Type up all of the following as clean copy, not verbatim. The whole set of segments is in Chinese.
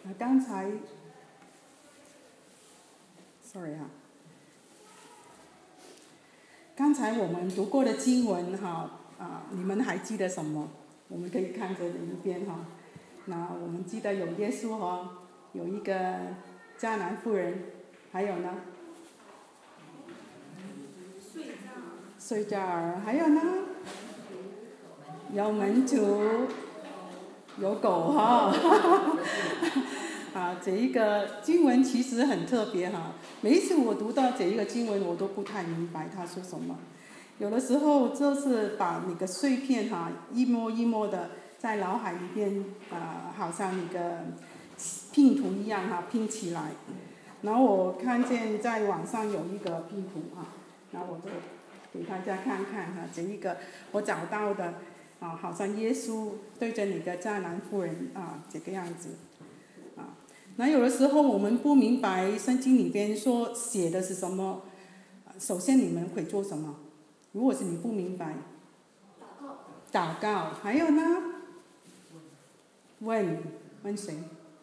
刚才 ，sorry 哈，刚才我们读过的经文哈你们还记得什么？我们可以看着一遍哈。那我们记得有耶稣哈，有一个迦南妇人，还有呢，睡觉儿，还有呢，有门徒，有狗哈。这一个经文其实很特别哈。每一次我读到这一个经文，我都不太明白他说什么。有的时候就是把那个碎片哈，一摸一摸的在脑海里边好像那个拼图一样哈，拼起来。然后我看见在网上有一个拼图然后我就给大家看看这一个我找到的好像耶稣对着那个迦南妇人这个样子那有的时候我们不明白圣经里边说写的是什么，首先你们会做什么？如果是你不明白，祷告，还有呢？问谁？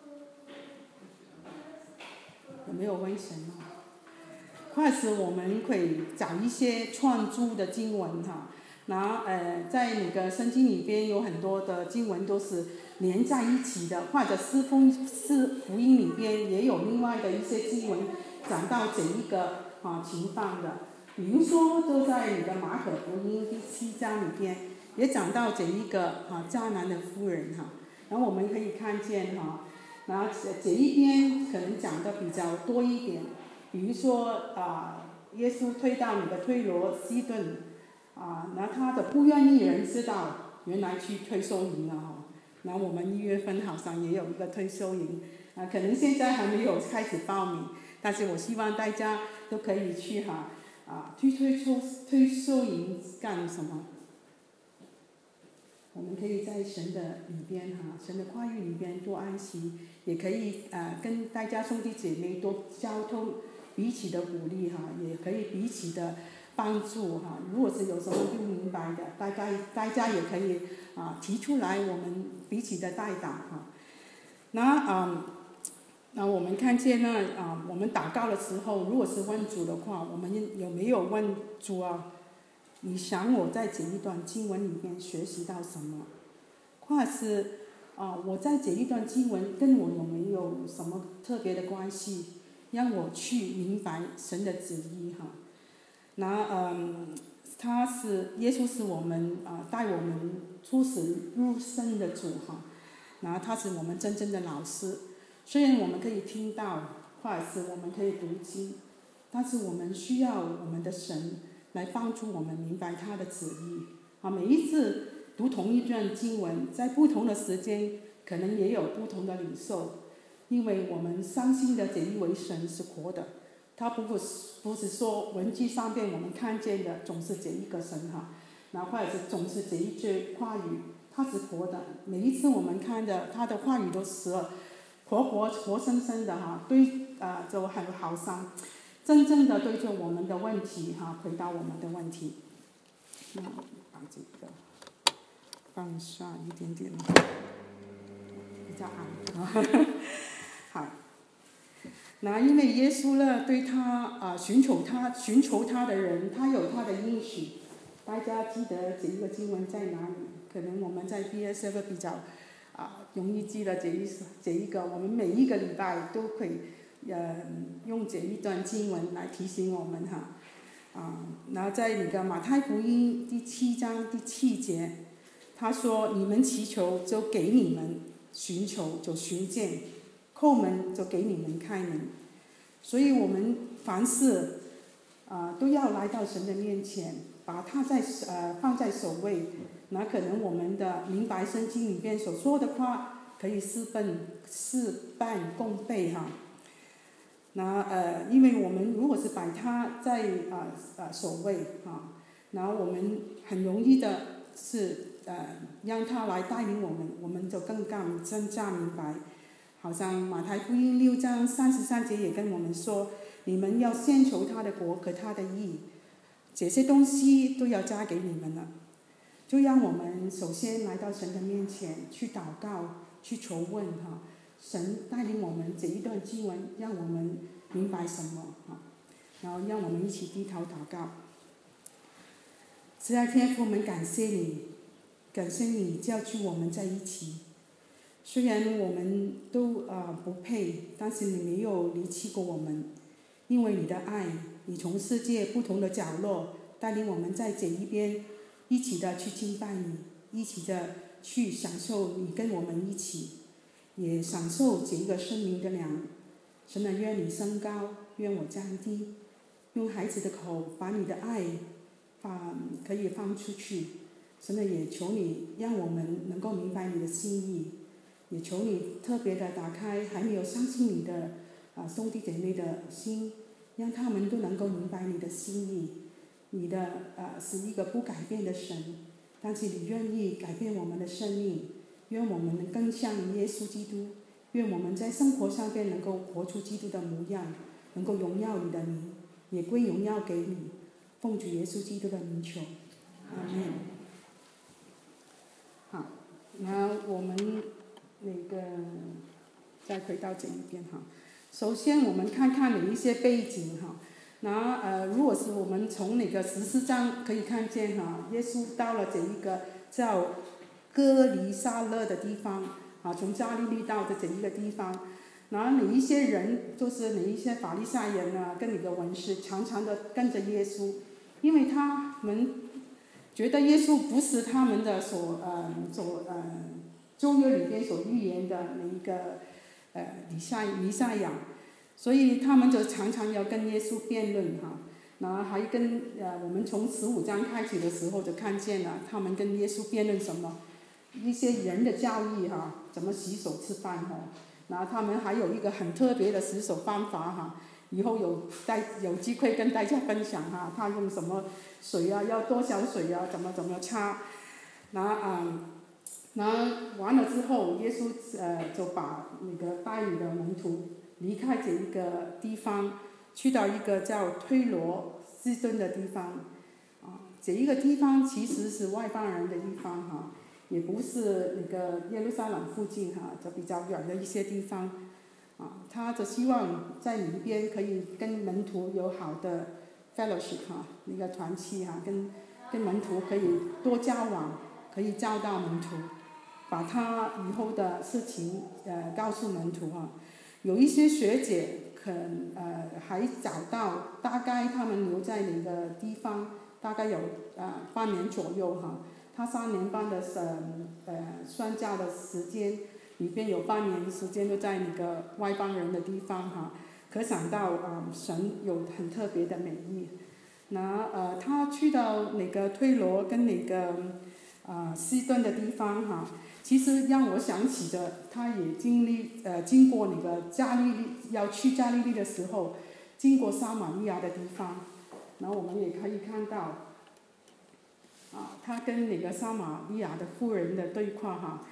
有没有问神或者是我们可以找一些串珠的经文在那个圣经里边有很多的经文都是连在一起的，或者四福音里边也有另外的一些经文讲到这一个情况的。比如说就在你的马可福音第7章里边也讲到这一个迦南的妇人然后我们可以看见然后这一边可能讲的比较多一点，比如说耶稣推到你的推罗西顿然后他的不愿意人知道原来去退休营了然后我们1月份好像也有一个退休营可能现在还没有开始报名，但是我希望大家都可以去去退休营干什么？我们可以在神的里边神的话语里边多安息，也可以跟大家兄弟姐妹多交通，彼此的鼓励也可以彼此的帮助如果是有什么不明白的，大家也可以提出来，我们彼此的代祷那我们看见我们祷告的时候，如果是问主的话，我们有没有问主你想我在这一段经文里面学习到什么？或者是我在这一段经文跟我有没有什么特别的关系，让我去明白神的旨意耶稣是我们带我们出死入生的主然后他是我们真正的老师。虽然我们可以听到，或者是我们可以读经，但是我们需要我们的神来帮助我们明白他的旨意每一次读同一段经文，在不同的时间可能也有不同的领受，因为我们相信的这一位神是活的，他不是说文字上面我们看见的总是这一个神然后或者是总是这一句话语，他是活的。每一次我们看的他的话语都是活生生的就好像真正的对着我们的问题回答我们的问题。那把这个放下一点点，比较暗好。那因为耶稣呢，对他寻求他的人，他有他的应许。大家记得这一个经文在哪里？可能我们在 BSF 比较容易记得这一个，我们每一个礼拜都可以用这一段经文来提醒我们然后在那个马太福音第7章第7节，他说：“你们祈求就给你们，寻求就寻见，叩门就给你们开门。”所以我们凡事都要来到神的面前，把他放在首位。那可能我们的明白圣经里边所说的话，可以事半功倍因为我们如果是把他在首位然后我们很容易的是让他来带领我们就更加明白。好像马太福音6章33节也跟我们说，你们要先求他的国和他的义，这些东西都要加给你们了。就让我们首先来到神的面前去祷告，去求问神带领我们这一段经文，让我们明白什么然后让我们一起低头祷告。慈爱天父，我们感谢你，感谢你叫聚我们在一起。虽然我们都不配，但是你没有离弃过我们，因为你的爱，你从世界不同的角落带领我们在这一边，一起的去敬拜你，一起的去享受你跟我们一起，也享受这一个生命的粮。神啊，愿你升高，愿我降低，用孩子的口把你的爱可以放出去。神啊，也求你让我们能够明白你的心意，也求你特别的打开还没有相信你的兄弟姐妹的心，让他们都能够明白你的心意。你的是一个不改变的神，但是你愿意改变我们的生命，愿我们能更像耶稣基督，愿我们在生活上边能够活出基督的模样，能够荣耀你的名，也归荣耀给你。奉主耶稣基督的名求，阿们。好，那我们再回到这一边首先我们看看有一些背景如果是我们从14章可以看见耶稣到了这一个叫哥尼撒勒的地方从加利利到的这一个地方，然后哪一些人就是哪一些法利赛人跟那个文士常常的跟着耶稣，因为他们觉得耶稣不是他们的旧约里边所预言的那一个弥赛亚，所以他们就常常要跟耶稣辩论然后还跟我们从15章开始的时候就看见了他们跟耶稣辩论什么一些人的教义怎么洗手吃饭然后他们还有一个很特别的洗手方法以后有机会跟大家分享他用什么水要多少水怎么擦。然后完了之后，耶稣就把带领的门徒离开这一个地方，去到一个叫推罗西顿的地方这一个地方其实是外邦人的地方也不是耶路撒冷附近就比较远的一些地方他就希望在里边可以跟门徒有好的 fellowship 那个团契跟门徒可以多交往，可以教导门徒，把他以后的事情告诉门徒有一些学姐还找到，大概他们留在那个地方大概有半年左右他3年半的宣教的时间里边有半年时间都在那个外邦人的地方可想到神有很特别的美意。他去到那个推罗跟那个西顿的地方其实让我想起的，他也经过那个要去加利利的时候，经过撒玛利亚的地方，然后我们也可以看到他跟那个撒玛利亚的妇人的对话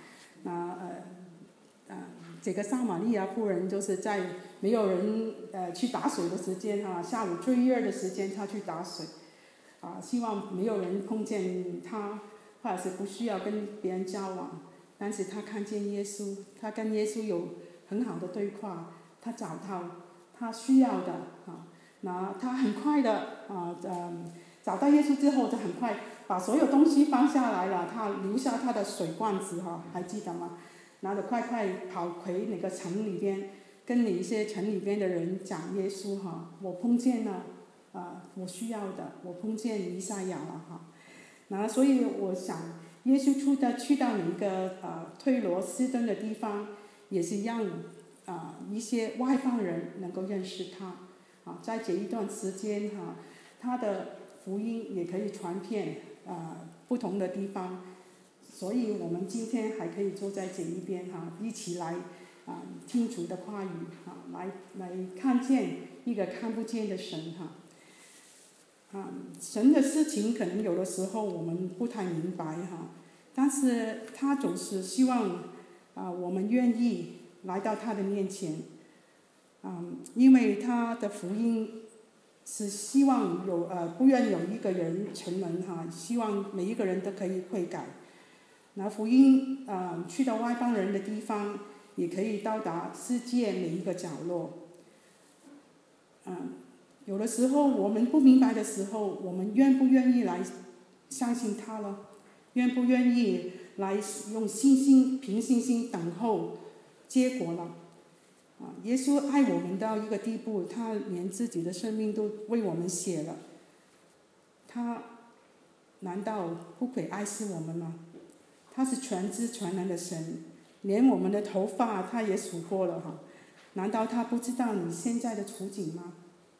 这个撒玛利亚妇人就是在没有人去打水的时间下午最热的时间他去打水希望没有人碰见他，或者是不需要跟别人交往，但是他看见耶稣，他跟耶稣有很好的对话，他找到他需要的那他很快的找到耶稣之后就很快把所有东西放下来了，他留下他的水罐子还记得吗？然后快跑回那个城里边，跟那些城里边的人讲耶稣我碰见了我需要的，我碰见弥赛亚了然后所以我想耶稣去到那个推罗西顿的地方，也是让一些外邦人能够认识他在这一段时间他的福音也可以传遍不同的地方，所以我们今天还可以坐在这一边一起来听主的话语来看见一个看不见的神神的事情可能有的时候我们不太明白但是他总是希望我们愿意来到他的面前因为他的福音是希望不愿有一个人沉沦希望每一个人都可以悔改。那福音去到外邦人的地方， 也可以到达世界每一个角落。有的时候我们不明白的时候，我们愿不愿意来相信他了？愿不愿意来用凭信心等候结果了？耶稣爱我们到一个地步，他连自己的生命都为我们写了，他难道不会爱惜我们吗？他是全知全能的神，连我们的头发他也数过了哈，难道他不知道你现在的处境吗？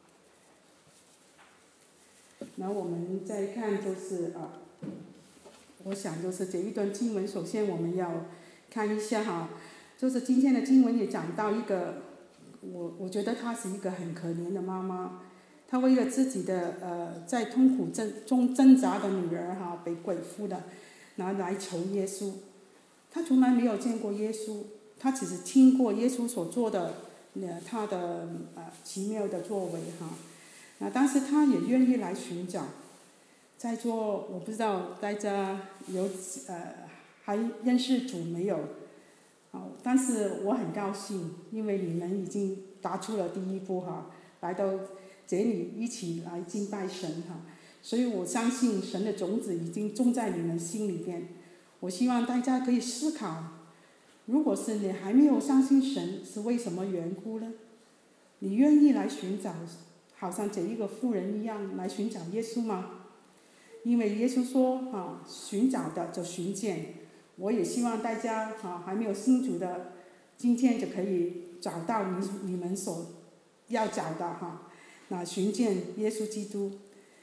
那我们再看就是我想就是这一段经文，首先我们要看一下哈，就是今天的经文也讲到一个，我觉得她是一个很可怜的妈妈，她为了自己的在痛苦中挣扎的女儿哈，被鬼附的，然后来求耶稣。她从来没有见过耶稣，她只是听过耶稣所做的他的奇妙的作为哈。但是她也愿意来寻找。在座我不知道大家还认识主没有？但是我很高兴，因为你们已经踏出了第一步哈，来到这里一起来敬拜神哈，所以我相信神的种子已经种在你们心里边。我希望大家可以思考，如果是你还没有相信神，是为什么缘故呢？你愿意来寻找，好像这一个妇人一样来寻找耶稣吗？因为耶稣说寻找的就寻见。我也希望大家还没有信主的，今天就可以找到你们所要找的那寻见耶稣基督。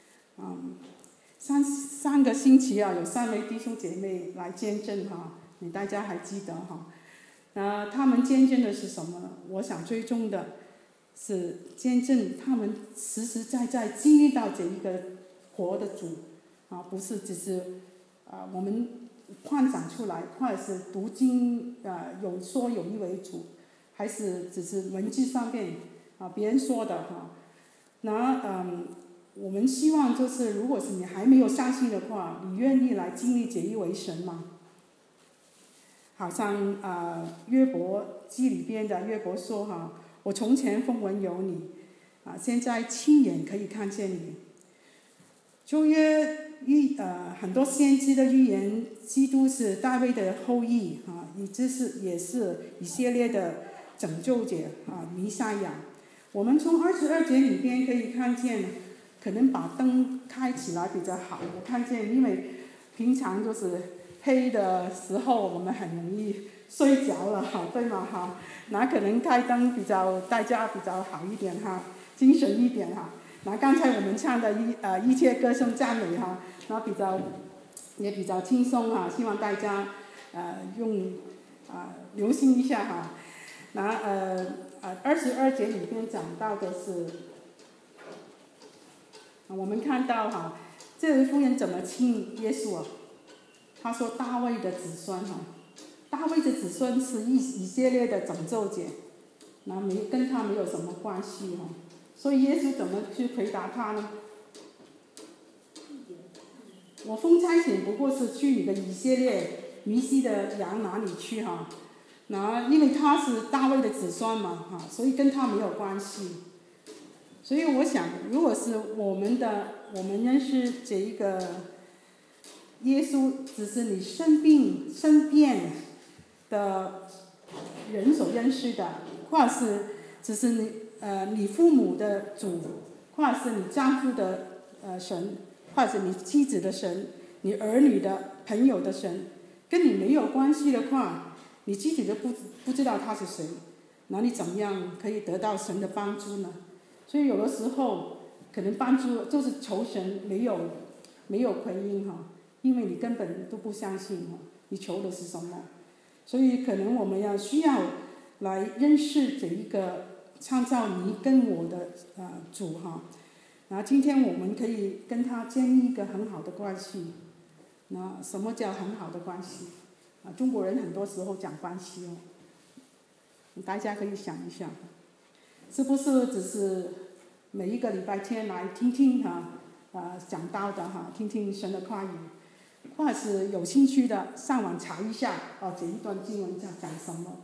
上个星期有3位弟兄姐妹来见证你大家还记得他们见证的是什么呢？我想最重的是见证他们实实在在经历到这一个活的主不是只是我们幻想出来，或者是读经有说有意为主，还是只是文字上面别人说的我们希望就是如果是你还没有相信的话，你愿意来经历这一位神吗？好像约伯记里边的约伯说我从前风闻有你现在亲眼可以看见你。旧约很多先知的预言，基督是大卫的后裔也是以色列的拯救者弥赛亚。我们从22节里边可以看见，可能把灯开起来比较好。我看见，因为平常就是黑的时候，我们很容易睡着了对吗那可能开灯大家比较好一点精神一点那刚才我们唱的一切歌声赞美那也比较轻松希望大家留心一下那22节里边讲到的是，我们看到这位妇人怎么称耶稣他说大卫的子孙大卫的子孙是以色列的拯救者，那跟他没有什么关系所以耶稣怎么去回答他呢？我奉差遣不过是去你的以色列迷失的羊哪里去那因为他是大卫的子孙嘛所以跟他没有关系。所以我想，如果是我们认识这一个耶稣，只是你身边的人所认识的，或者是只是你父母的主，或者是你丈夫的神，或者是你妻子的神，你儿女的朋友的神，跟你没有关系的话，你自己都不知道他是谁，那你怎么样可以得到神的帮助呢？所以有的时候可能帮助就是求神没有回应因为你根本都不相信你求的是什么。所以可能我们需要来认识这一个创造你跟我的主然后今天我们可以跟他建立一个很好的关系。那什么叫很好的关系中国人很多时候讲关系大家可以想一想，是不是只是每一个礼拜天来听听讲道的听听神的话语，或者是有兴趣的上网查一下这一段经文讲什么，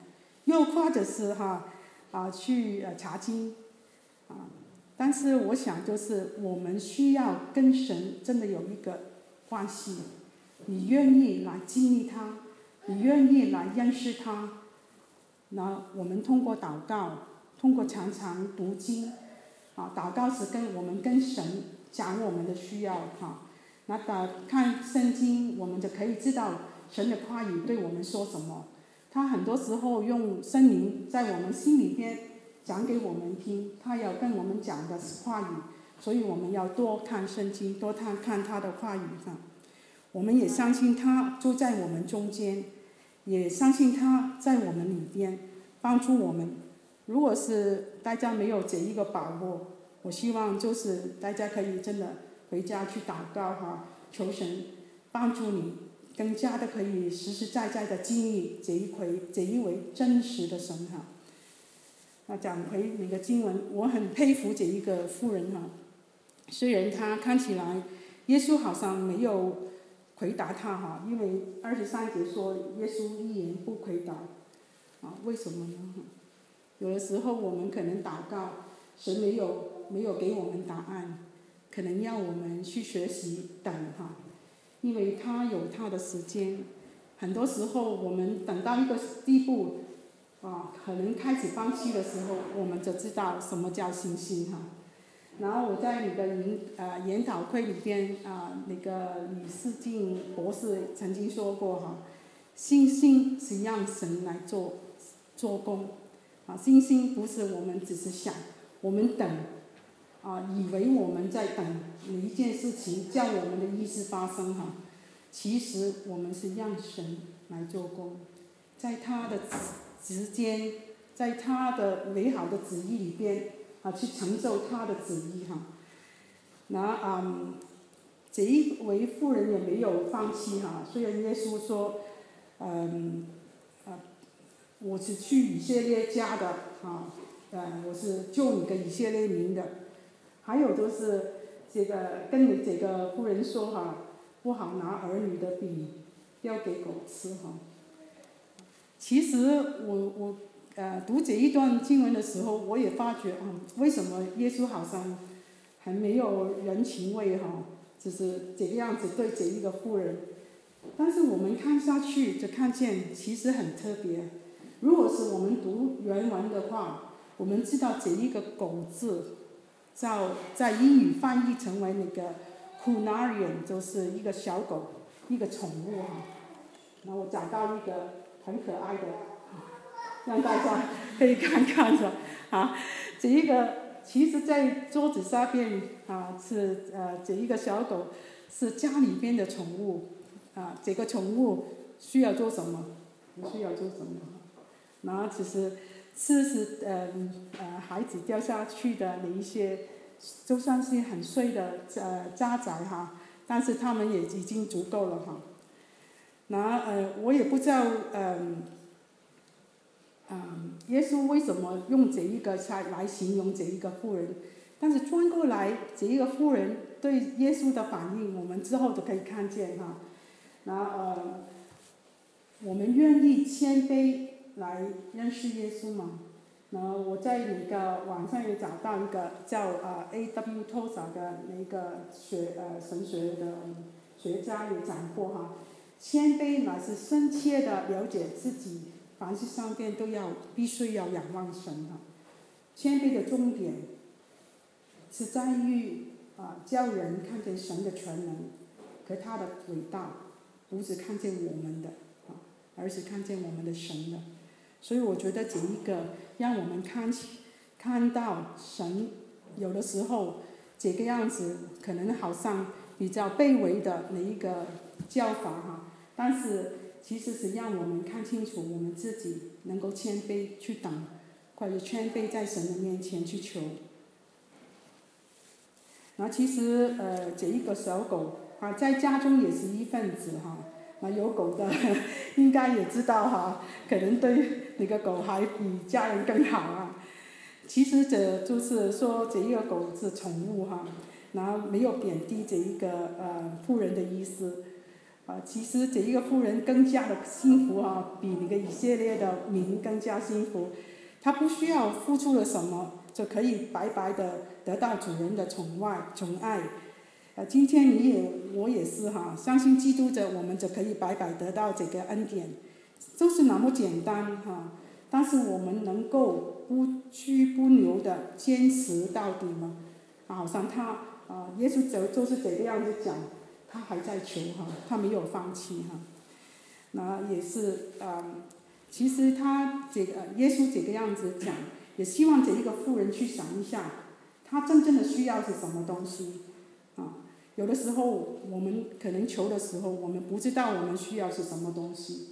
又或者是去查经但是我想就是我们需要跟神真的有一个关系，你愿意来经历他，你愿意来认识他，那我们通过祷告，通过常常读经祷告是我们跟神讲我们的需要那看圣经我们就可以知道神的话语对我们说什么，他很多时候用圣灵在我们心里边讲给我们听，他要跟我们讲的话语，所以我们要多看圣经，多看他的话语我们也相信他住在我们中间，也相信他在我们里边帮助我们。如果是大家没有这一个把握，我希望就是大家可以真的回家去祷告求神帮助你更加的可以实实在在的经历这一位真实的神那讲回那个经文，我很佩服这一个妇人虽然他看起来耶稣好像没有回答他因为23节说耶稣一言不回答为什么呢？有的时候我们可能祷告，神没有给我们答案，可能要我们去学习等因为他有他的时间。很多时候我们等到一个地步可能开始放弃的时候，我们就知道什么叫信心然后我在那个研讨会里边那个李世进博士曾经说过信心是让神来做工信心不是我们只是想，我们等以为我们在等哪一件事情叫我们的意思发生其实我们是让神来做工，在他的时间，在他的美好的旨意里边去成就他的旨意这一位妇人也没有放弃虽然耶稣说我是去以色列家的我是救你个以色列民的。还有就是跟你这个妇人说不好拿儿女的饼要给狗吃其实我读这一段经文的时候，我也发觉为什么耶稣好像很没有人情味就是这个样子对这一个妇人。但是我们看下去就看见其实很特别。如果是我们读原文的话，我们知道这一个狗字在英语翻译成为那个 Cunarian， 就是一个小狗，一个宠物然后我找到一个很可爱的让大家可以看看的这一个其实在桌子上边是这一个小狗是家里边的宠物这个宠物需要做什么？不需要做什么？然后只是吃孩子掉下去的那一些，就算是很碎的渣滓但是他们也已经足够了我也不知道耶稣为什么用这一个来形容这一个妇人，但是转过来这一个妇人对耶稣的反应，我们之后就可以看见我们愿意谦卑来认识耶稣吗？我在那个网上也找到一个叫A.W. Tozer 的那个神学的学家也讲过谦卑乃是深切的了解自己，凡事上边必须要仰望神谦卑的重点是在于叫人看见神的全能和他的伟大，不是看见我们的而是看见我们的神的。所以我觉得这一个让我们看到神有的时候这个样子可能好像比较卑微的那一个教法但是其实是让我们看清楚我们自己能够谦卑去等，或者谦卑在神的面前去求。其实这一个小狗在家中也是一份子有狗的应该也知道可能对那个狗还比家人更好其实这就是说这一个狗是宠物然后没有贬低这一个妇人的意思其实这一个妇人更加的幸福比那个以色列的民更加幸福。她不需要付出了什么，就可以白白的得到主人的宠爱。今天我也是相信基督者，我们就可以白白得到这个恩典，就是那么简单但是我们能够不屈不挠的坚持到底吗？好像耶稣就是这个样子讲，他还在求他没有放弃那也是其实耶稣这个样子讲，也希望这一个妇人去想一下，他真正的需要是什么东西有的时候我们可能求的时候，我们不知道我们需要是什么东西，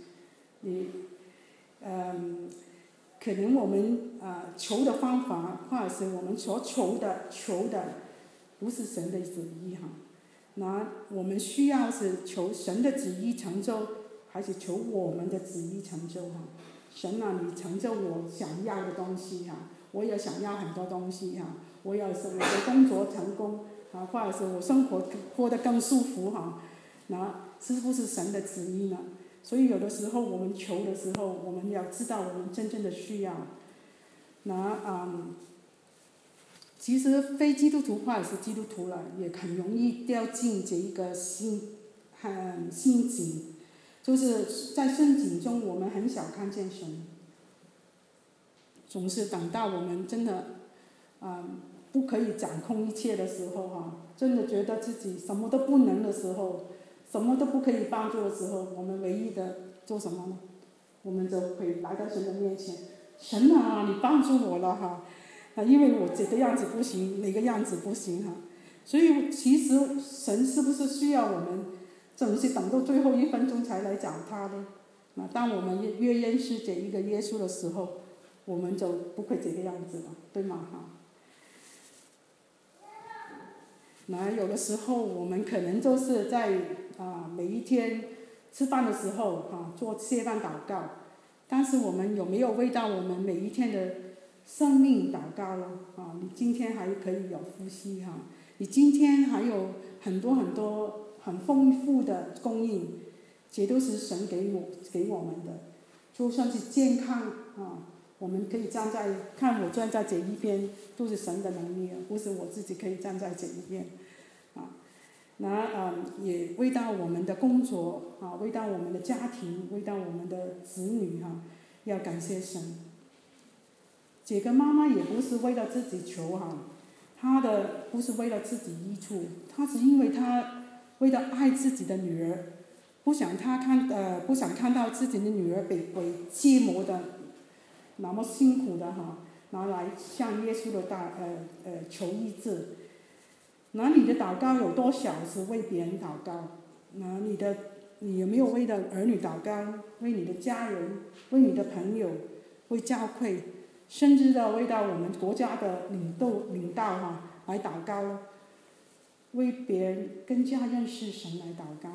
可能我们求的方法，或者是我们所求的不是神的旨意那我们需要是求神的旨意成就，还是求我们的旨意成就神你成就我想要的东西我也想要很多东西我要是我的工作成功或者是我生活过得更舒服那是不是神的旨意呢？所以有的时候我们求的时候，我们要知道我们真正的需要。其实非基督徒或者是基督徒了，也很容易掉进这一个陷阱，就是在圣经中我们很少看见神，总是等到我们真的不可以掌控一切的时候真的觉得自己什么都不能的时候，什么都不可以帮助的时候，我们唯一的做什么呢？我们就会来到神的面前，神你帮助我了因为我这个样子不行，那个样子不行所以其实神是不是需要我们总是等到最后1分钟才来找他呢？当我们越认识这一个耶稣的时候，我们就不会这个样子了，对吗有的时候我们可能就是在每一天吃饭的时候做谢饭祷告，但是我们有没有为到我们每一天的生命祷告了你今天还可以有呼吸你今天还有很多很多很丰富的供应，这都是神给我们的。就算是健康我们可以看我站在这一边，都是神的能力不是我自己可以站在这一边也为到我们的工作为到我们的家庭，为到我们的子女要感谢神。这个妈妈也不是为了自己求她的不是为了自己益处，她是因为她为了爱自己的女儿，不想看到自己的女儿被鬼折磨的那么辛苦的拿来向耶稣的求医治。你的祷告有多少是为别人祷告？你有没有为了儿女祷告？为你的家人，为你的朋友，为教会，甚至为到我们国家的领导来祷告，为别人更加认识神来祷告。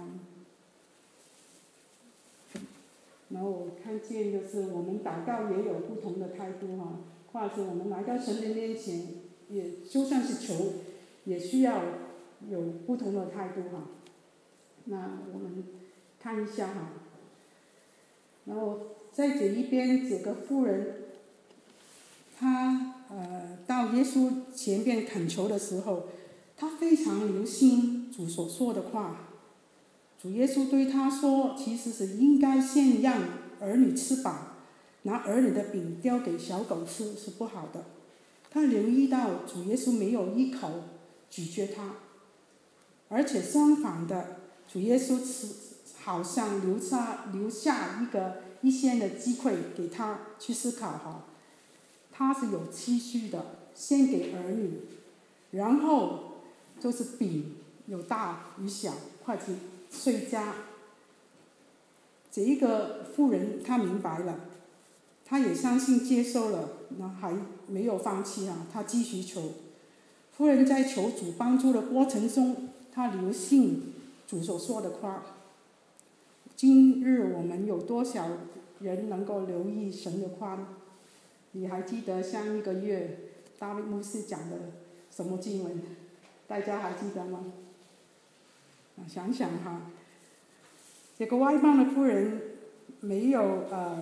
然后我看见就是我们祷告也有不同的态度或者是我们来到神的面前，也就算是求，也需要有不同的态度那我们看一下然后在这一边，这个妇人她到耶稣前边恳求的时候，她非常留心主所说的话。主耶稣对她说，其实是应该先让儿女吃饱，拿儿女的饼丢给小狗吃是不好的。她留意到主耶稣没有一口拒绝她，而且相反的，主耶稣好像留下一些的机会给她去思考他是有期序的，先给儿女，然后就是饼有大有小，筷子碎家。这一个妇人她明白了，她也相信接受了，那还没有放弃她继续求。妇人在求主帮助的过程中，她留心主所说的话。今日我们有多少人能够留意神的话呢？你还记得上一个月大卫牧师讲的什么经文？大家还记得吗？想想这个外邦的妇人没有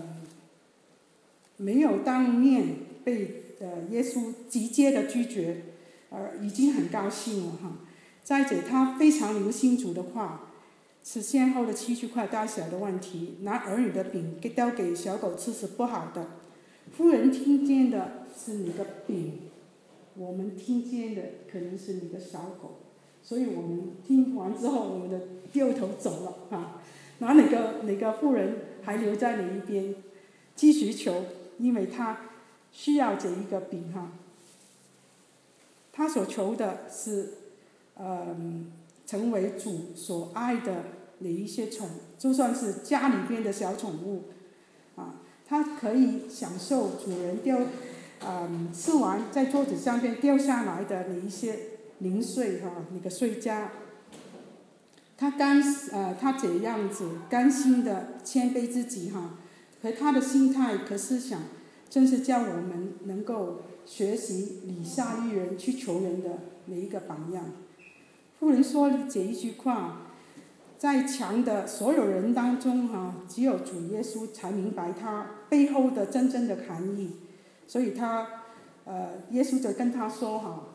当面被耶稣直接的拒绝，已经很高兴了哈。再者，他非常留心主的话，是先后的7区块大小的问题，拿儿女的饼丢给小狗吃是不好的。妇人听见的是你的饼，我们听见的可能是你的小狗，所以我们听完之后，我们的掉头走了哈。然后那个妇人还留在那一边，继续求，因为他需要这一个饼哈。他所求的是，成为主所爱的哪一些宠，就算是家里边的小宠物，他可以享受主人吃完在桌子上边掉下来的哪一些零碎那个碎渣。他这样子甘心的谦卑自己和他的心态可是想，正是叫我们能够学习礼下育人去求人的每一个榜样。妇人说这一句话，在场的所有人当中只有主耶稣才明白他背后的真正的含义，所以耶稣就跟他说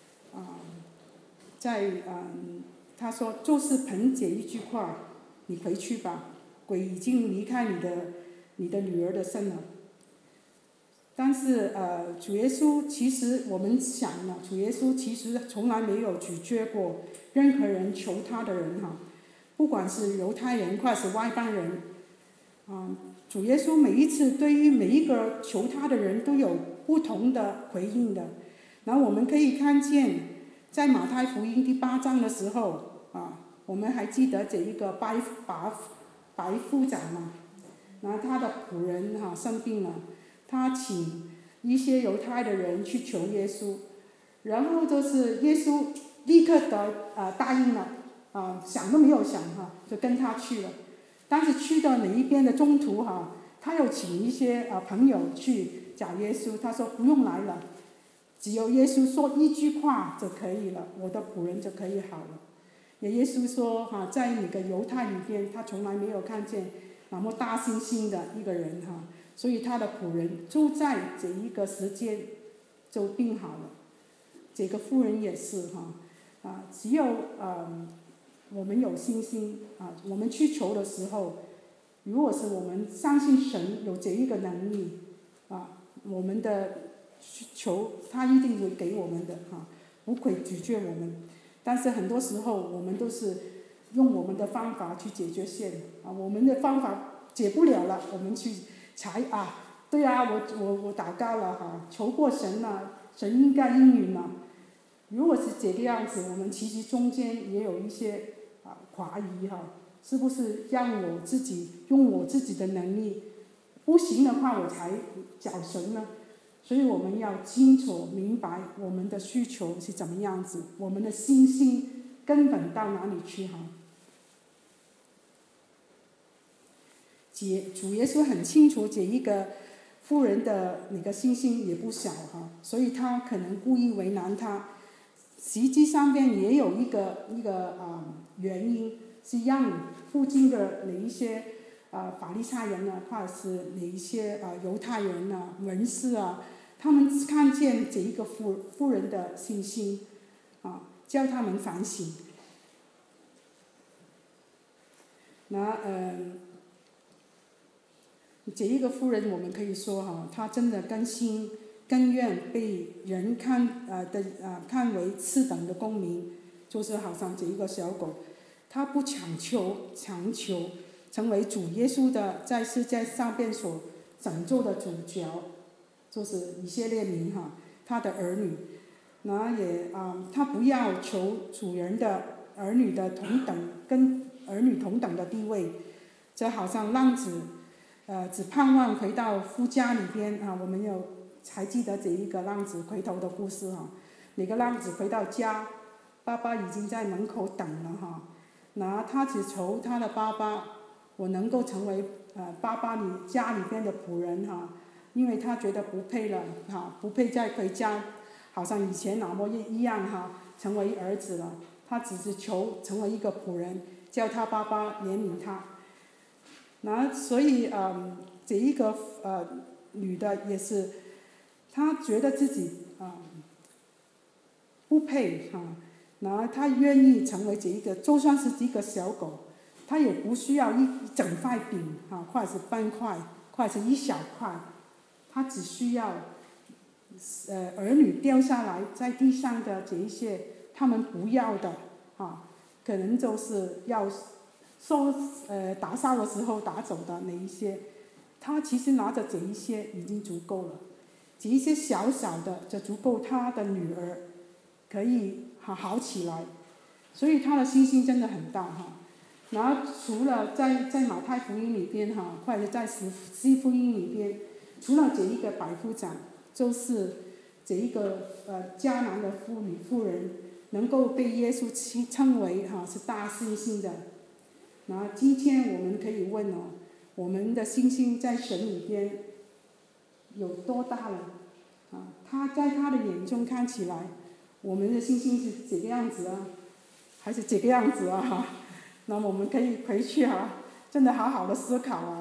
他说就是凭这一句话，你回去吧，鬼已经离开你的女儿的身了。但是主耶稣其实我们想了，主耶稣其实从来没有拒绝过任何人求他的人不管是犹太人或是外邦人主耶稣每一次对于每一个求他的人都有不同的回应的。然后我们可以看见，在马太福音第8章的时候我们还记得这一个白夫长嘛，然后他的仆人生病了，他请一些犹太的人去求耶稣，然后就是耶稣立刻答应了想都没有想就跟他去了。但是去到哪一边的中途他又请一些朋友去找耶稣，他说不用来了，只有耶稣说一句话就可以了，我的仆人就可以好了。也耶稣说在那个犹太里边，他从来没有看见那么大信心的一个人所以他的仆人就在这一个时间就病好了。这个妇人也是只有我们有信心我们去求的时候，如果是我们相信神有这一个能力我们的求他一定会给我们的不会拒绝我们。但是很多时候我们都是用我们的方法去解决我们的方法解不了了，我们去对我祷告了求过神了，神应该应允了。如果是这个样子，我们其实中间也有一些怀疑是不是让我自己用我自己的能力不行的话我才找神呢？所以我们要清楚明白我们的需求是怎么样子，我们的信心根本到哪里去主耶稣很清楚这一个妇人的那个信心也不小所以他可能故意为难他。实际上面也有一个原因，是让附近的哪一些法利赛人或者是哪一些犹太人文士他们看见这一个妇人的信心叫他们反省。那这一个妇人我们可以说她真的更愿被人看为次等的公民，就是好像这一个小狗，她不强求成为主耶稣的在世界上边所拯救的主角，就是以色列民他的儿女。那也他不要求主人的儿女的同等，跟儿女同等的地位，就好像浪子只盼望回到夫家里边我们还记得这一个浪子回头的故事那个浪子回到家，爸爸已经在门口等了那他只求他的爸爸，我能够成为爸爸你家里边的仆人因为他觉得不配了不配再回家，好像以前那么一样成为儿子了。他只是求成为一个仆人，叫他爸爸怜悯他。 那所以这一个女的也是，她觉得自己不配然后她愿意成为这一个，就算是一个小狗，她也不需要一整块饼或者是半块，或者是一小块，她只需要儿女掉下来在地上的这一些他们不要的可能就是要打扫的时候打走的那一些，他其实拿着这一些已经足够了，这一些小小的就足够他的女儿可以好起来，所以他的信心真的很大然后除了在马太福音里边或者在四福音里边，除了这一个百夫长，就是这一个迦南的妇人能够被耶稣称为是大信心的。然后今天我们可以问我们的信心在神里边有多大了他在他的眼中看起来，我们的信心是这个样子还是这个样子那么我们可以回去真的好好的思考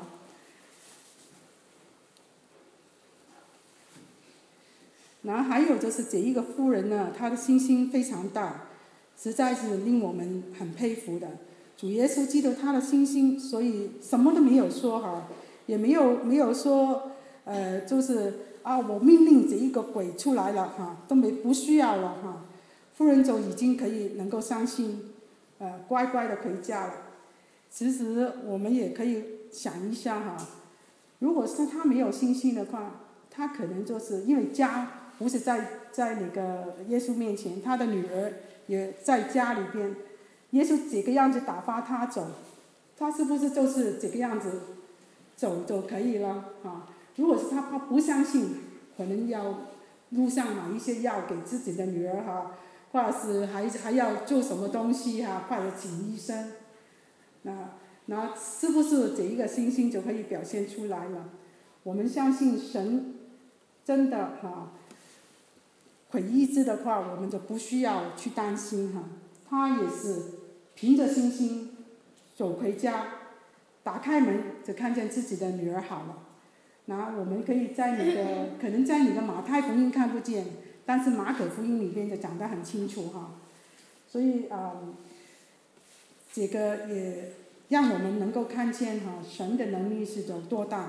然后还有就是这一个妇人呢，她的信心非常大，实在是令我们很佩服的。主耶稣基督他的信心，所以什么都没有说也没有说就是我命令这一个鬼出来了都不需要了妇人就已经可以能够相信乖乖的回家了。其实我们也可以想一下如果是他没有信心的话，他可能就是因为家不是在那个耶稣面前，他的女儿也在家里边，耶稣这个样子打发他走，他是不是就是这个样子走就可以了如果是他不相信，可能要路上买一些药给自己的女儿或者是还要做什么东西或者请医生，那是不是这一个信心就可以表现出来了？我们相信神真的会医治的话，我们就不需要去担心他也是凭着信心走回家，打开门就看见自己的女儿好了。那我们可以在可能在你的马太福音看不见，但是马可福音里边就讲得很清楚所以这个也让我们能够看见神的能力是有多大。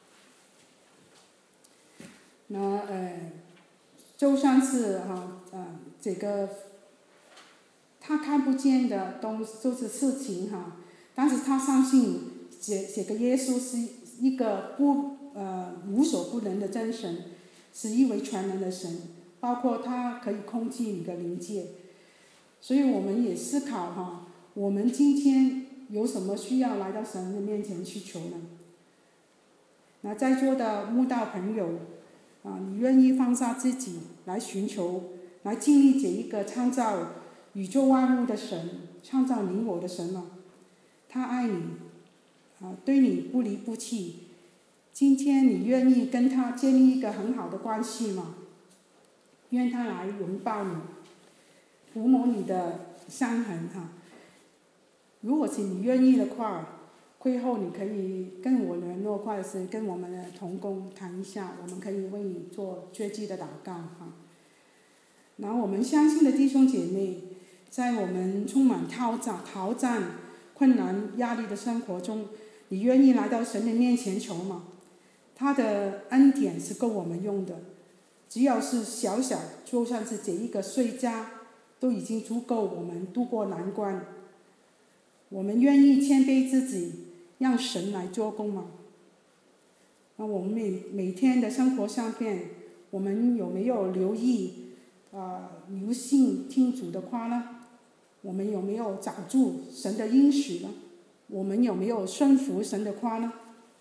那就算是这个他看不见的就是事情但是他相信这个耶稣是一个无所不能的真神，是一位全能的神，包括他可以控制你的灵界。所以我们也思考我们今天有什么需要来到神的面前去求呢？那在座的慕道朋友你愿意放下自己来寻求，来经历这一个创造宇宙万物的神，创造你我的神吗？他爱你对你不离不弃。今天你愿意跟他建立一个很好的关系吗？愿他来拥抱你，抚摸你的伤痕如果是你愿意的话，会后你可以跟我联络，或者是跟我们的同工谈一下，我们可以为你做绝技的祷告然后我们相信的弟兄姐妹，在我们充满挑战、困难、压力的生活中，你愿意来到神的面前求吗？他的恩典是够我们用的，只要是小小，就算是这一个碎渣，都已经足够我们度过难关。我们愿意谦卑自己，让神来做工吗？那我们每天的生活上面，我们有没有留意留心听主的话呢？我们有没有找住神的应许呢？我们有没有顺服神的话呢？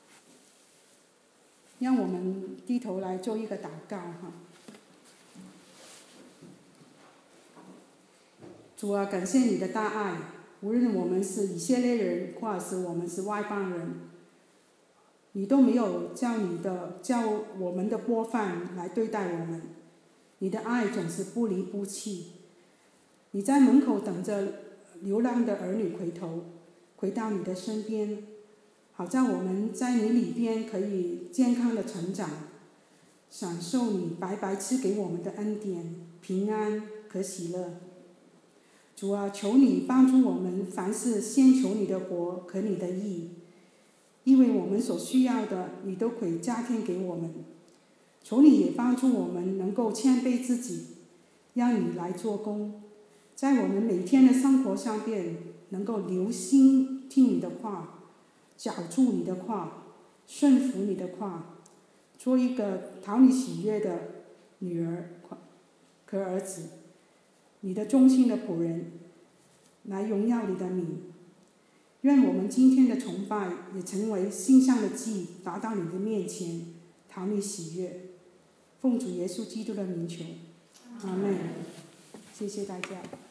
让我们低头来做一个祷告主啊，感谢你的大爱，无论我们是以色列人，或者是我们是外邦人，你都没有叫我们的过犯来对待我们。你的爱总是不离不弃。你在门口等着流浪的儿女回到你的身边， 好在我们在你里边可以健康的成长，享受你白白赐给我们的恩典、平安和喜乐。主啊，求你帮助我们，凡事先求你的国和你的义，因为我们所需要的，你都可以加添给我们。求你也帮助我们能够谦卑自己，让你来做工，在我们每天的生活上边能够留心听你的话，咬住你的话，顺服你的话，做一个讨你喜悦的女儿和儿子，你的忠心的仆人，来荣耀你的名。愿我们今天的崇拜也成为馨香的祭，达到你的面前，讨你喜悦。奉主耶稣基督的名求，阿们。谢谢大家。